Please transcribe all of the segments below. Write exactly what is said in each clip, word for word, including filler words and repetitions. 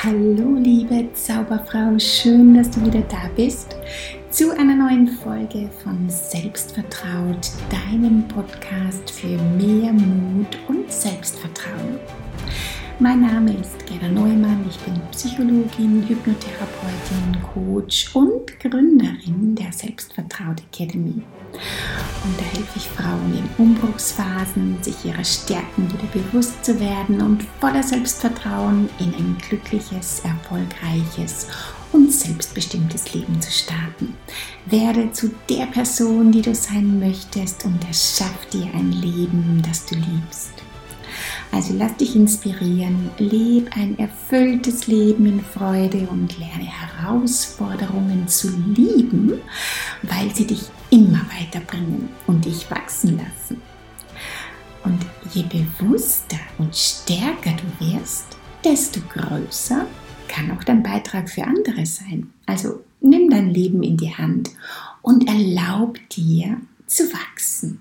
Hallo liebe Zauberfrau, schön, dass du wieder da bist zu einer neuen Folge von Selbstvertraut, deinem Podcast für mehr Mut und Selbstvertrauen. Mein Name ist Gerda Neumann, ich bin Psychologin, Hypnotherapeutin, Coach und Gründerin der Selbstvertraut Academy. Und da helfe ich Frauen in Umbruchsphasen, sich ihrer Stärken wieder bewusst zu werden und voller Selbstvertrauen in ein glückliches, erfolgreiches und selbstbestimmtes Leben zu starten. Werde zu der Person, die du sein möchtest, und erschaff dir ein Leben, das du liebst. Also lass dich inspirieren, lebe ein erfülltes Leben in Freude und lerne Herausforderungen zu lieben, weil sie dich immer weiterbringen und dich wachsen lassen. Und je bewusster und stärker du wirst, desto größer kann auch dein Beitrag für andere sein. Also nimm dein Leben in die Hand und erlaub dir zu wachsen.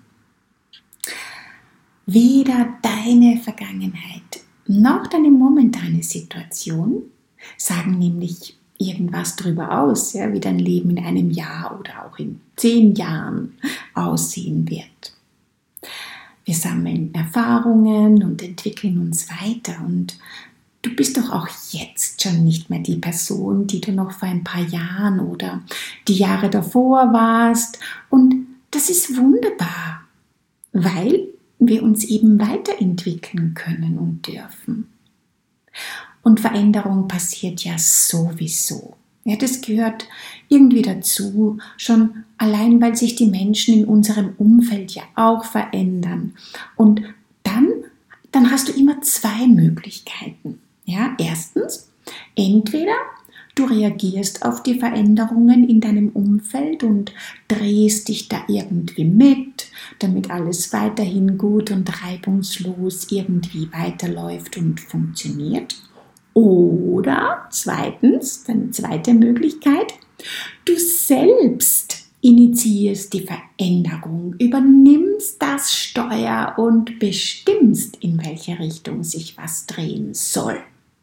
Weder deine Vergangenheit noch deine momentane Situation sagen nämlich irgendwas darüber aus, ja, wie dein Leben in einem Jahr oder auch in zehn Jahren aussehen wird. Wir sammeln Erfahrungen und entwickeln uns weiter, und du bist doch auch jetzt schon nicht mehr die Person, die du noch vor ein paar Jahren oder die Jahre davor warst, und das ist wunderbar, weil wir uns eben weiterentwickeln können und dürfen. Und Veränderung passiert ja sowieso. Ja, das gehört irgendwie dazu, schon allein, weil sich die Menschen in unserem Umfeld ja auch verändern. Und dann, dann hast du immer zwei Möglichkeiten. Ja, erstens, entweder du reagierst auf die Veränderungen in deinem Umfeld und drehst dich da irgendwie mit, damit alles weiterhin gut und reibungslos irgendwie weiterläuft und funktioniert. Oder zweitens, deine zweite Möglichkeit, du selbst initiierst die Veränderung, übernimmst das Steuer und bestimmst, in welche Richtung sich was drehen soll.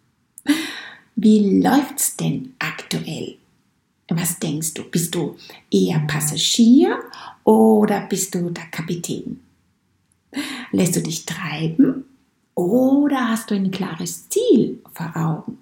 Wie läuft's denn aktuell? Was denkst du? Bist du eher Passagier oder bist du der Kapitän? Lässt du dich treiben oder hast du ein klares Ziel vor Augen?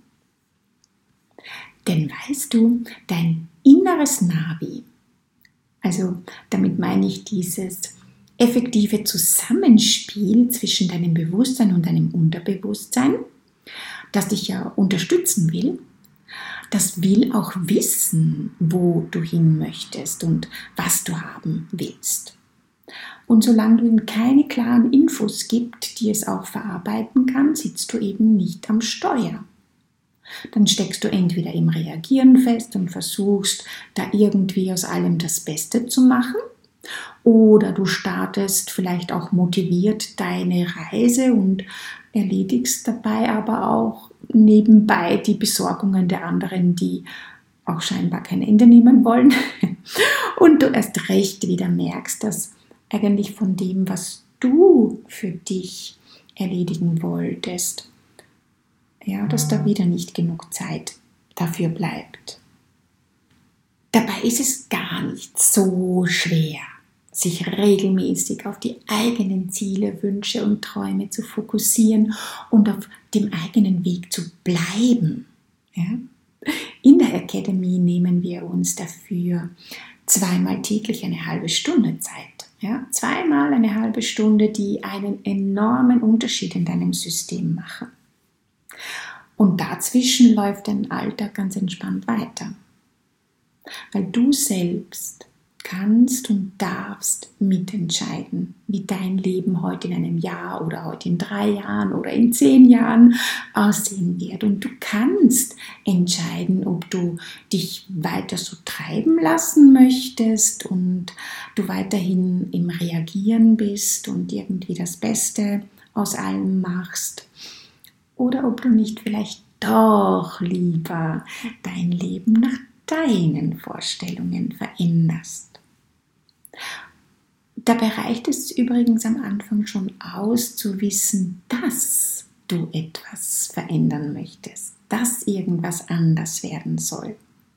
Denn weißt du, dein inneres Navi, also damit meine ich dieses effektive Zusammenspiel zwischen deinem Bewusstsein und deinem Unterbewusstsein, das dich ja unterstützen will, das will auch wissen, wo du hin möchtest und was du haben willst. Und solange du ihm keine klaren Infos gibst, die es auch verarbeiten kann, sitzt du eben nicht am Steuer. Dann steckst du entweder im Reagieren fest und versuchst, da irgendwie aus allem das Beste zu machen, oder du startest vielleicht auch motiviert deine Reise und erledigst dabei aber auch nebenbei die Besorgungen der anderen, die auch scheinbar kein Ende nehmen wollen. Und du erst recht wieder merkst, dass eigentlich von dem, was du für dich erledigen wolltest, ja, dass da wieder nicht genug Zeit dafür bleibt. Dabei ist es gar nicht so schwer, sich regelmäßig auf die eigenen Ziele, Wünsche und Träume zu fokussieren und auf dem eigenen Weg zu bleiben. Ja? In der Academy nehmen wir uns dafür zweimal täglich eine halbe Stunde Zeit. Ja? Zweimal eine halbe Stunde, die einen enormen Unterschied in deinem System machen. Und dazwischen läuft dein Alltag ganz entspannt weiter. Weil du selbst kannst und darfst mitentscheiden, wie dein Leben heute in einem Jahr oder heute in drei Jahren oder in zehn Jahren aussehen wird. Und du kannst entscheiden, ob du dich weiter so treiben lassen möchtest und du weiterhin im Reagieren bist und irgendwie das Beste aus allem machst, oder ob du nicht vielleicht doch lieber dein Leben nach deinen Vorstellungen veränderst. Dabei reicht es übrigens am Anfang schon aus, zu wissen, dass du etwas verändern möchtest. dass irgendwas anders werden soll.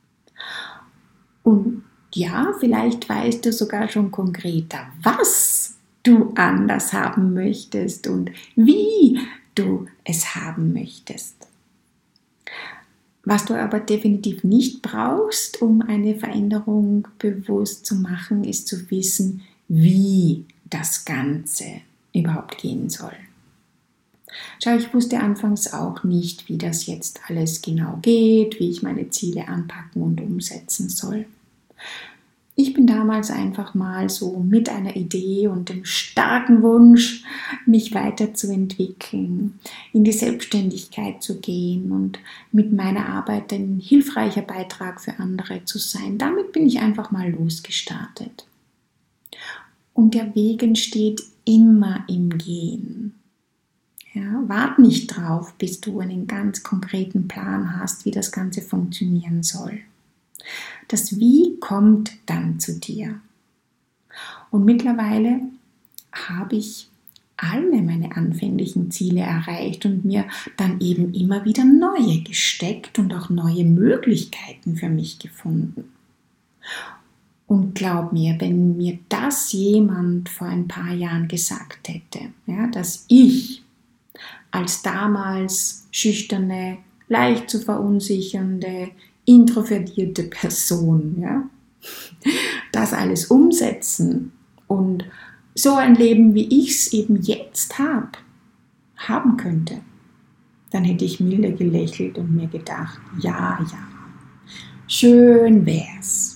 Und ja, vielleicht weißt du sogar schon konkreter, was du anders haben möchtest und wie du es haben möchtest. Was du aber definitiv nicht brauchst, um eine Veränderung bewusst zu machen, ist zu wissen, wie das Ganze überhaupt gehen soll. Schau, ich wusste anfangs auch nicht, wie das jetzt alles genau geht, wie ich meine Ziele anpacken und umsetzen soll. Ich bin damals einfach mal so mit einer Idee und dem starken Wunsch, mich weiterzuentwickeln, in die Selbstständigkeit zu gehen und mit meiner Arbeit ein hilfreicher Beitrag für andere zu sein. Damit bin ich einfach mal losgestartet. Und der Weg entsteht immer im Gehen. Ja, wart nicht drauf, bis du einen ganz konkreten Plan hast, wie das Ganze funktionieren soll. Das Wie kommt dann zu dir. Und mittlerweile habe ich alle meine anfänglichen Ziele erreicht und mir dann eben immer wieder neue gesteckt und auch neue Möglichkeiten für mich gefunden. Und glaub mir, wenn mir das jemand vor ein paar Jahren gesagt hätte, ja, dass ich als damals schüchterne, leicht zu verunsichernde, introvertierte Person, ja, das alles umsetzen und so ein Leben, wie ich es eben jetzt habe, haben könnte, dann hätte ich milde gelächelt und mir gedacht, ja, ja, schön wär's.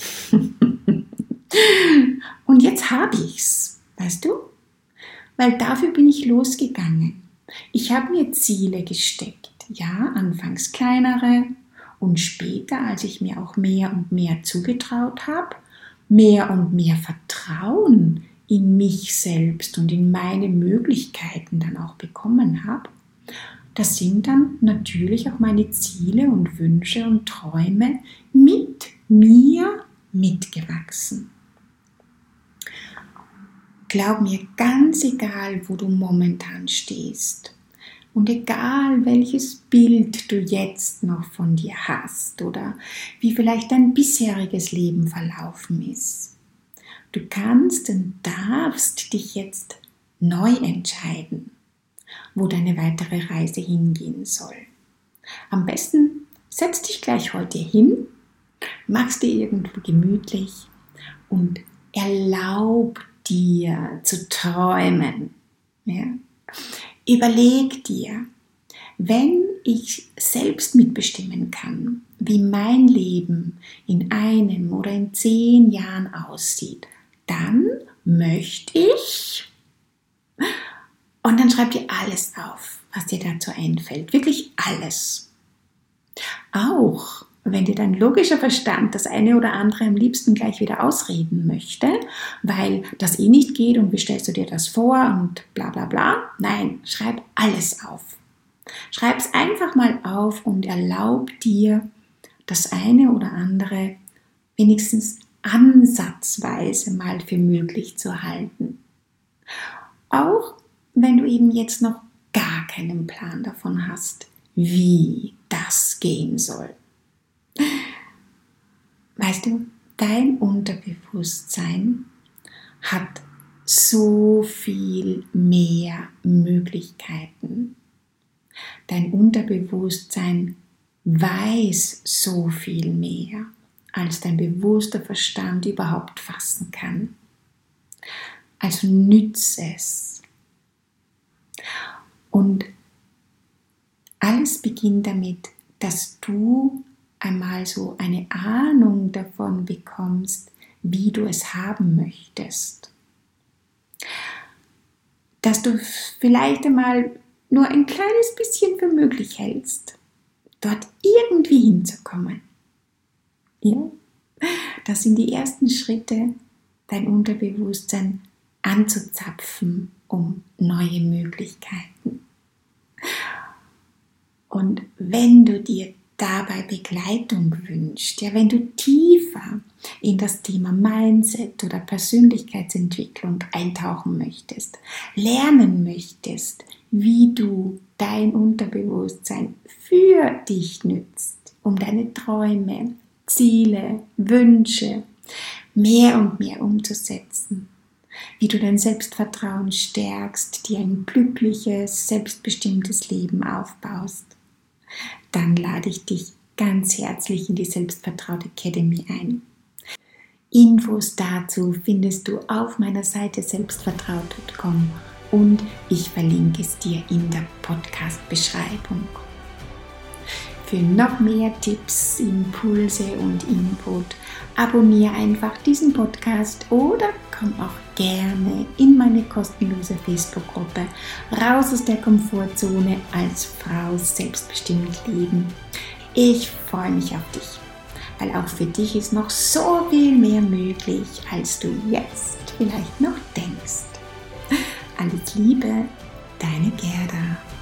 Und jetzt habe ich's, weißt du? Weil dafür bin ich losgegangen. Ich habe mir Ziele gesteckt, ja, anfangs kleinere und später, als ich mir auch mehr und mehr zugetraut habe, mehr und mehr Vertrauen in mich selbst und in meine Möglichkeiten dann auch bekommen habe, das sind dann natürlich auch meine Ziele und Wünsche und Träume mit mir mitgewachsen. Glaub mir, ganz egal, wo du momentan stehst und egal, welches Bild du jetzt noch von dir hast oder wie vielleicht dein bisheriges Leben verlaufen ist, du kannst und darfst dich jetzt neu entscheiden, wo deine weitere Reise hingehen soll. Am besten setz dich gleich heute hin, mach's dir irgendwo gemütlich und erlaub dir zu träumen. Ja? Überleg dir, wenn ich selbst mitbestimmen kann, wie mein Leben in einem oder in zehn Jahren aussieht, dann möchte ich, und dann schreib dir alles auf, was dir dazu einfällt, wirklich alles. Auch wenn dir dein logischer Verstand das eine oder andere am liebsten gleich wieder ausreden möchte, weil das eh nicht geht und wie stellst du dir das vor und bla bla bla. Nein, schreib alles auf. Schreib es einfach mal auf und erlaub dir, das eine oder andere wenigstens ansatzweise mal für möglich zu halten. Auch wenn du eben jetzt noch gar keinen Plan davon hast, wie das gehen soll. Weißt du, dein Unterbewusstsein hat so viel mehr Möglichkeiten. Dein Unterbewusstsein weiß so viel mehr, als dein bewusster Verstand überhaupt fassen kann. Also nütze es. Und alles beginnt damit, dass du einmal so eine Ahnung davon bekommst, wie du es haben möchtest. Dass du vielleicht einmal nur ein kleines bisschen für möglich hältst, dort irgendwie hinzukommen. Ja? Das sind die ersten Schritte, dein Unterbewusstsein anzuzapfen, um neue Möglichkeiten. Und wenn du dir dabei Begleitung wünscht, ja, wenn du tiefer in das Thema Mindset oder Persönlichkeitsentwicklung eintauchen möchtest, lernen möchtest, wie du dein Unterbewusstsein für dich nützt, um deine Träume, Ziele, Wünsche mehr und mehr umzusetzen. Wie du dein Selbstvertrauen stärkst, dir ein glückliches, selbstbestimmtes Leben aufbaust. Dann lade ich dich ganz herzlich in die Selbstvertraut Academy ein. Infos dazu findest du auf meiner Seite selbstvertraut punkt com und ich verlinke es dir in der Podcast-Beschreibung. Für noch mehr Tipps, Impulse und Input abonniere einfach diesen Podcast oder komm auch gerne in meine kostenlose Facebook-Gruppe Raus aus der Komfortzone als Frau selbstbestimmt leben. Ich freue mich auf dich, weil auch für dich ist noch so viel mehr möglich, als du jetzt vielleicht noch denkst. Alles Liebe, deine Gerda.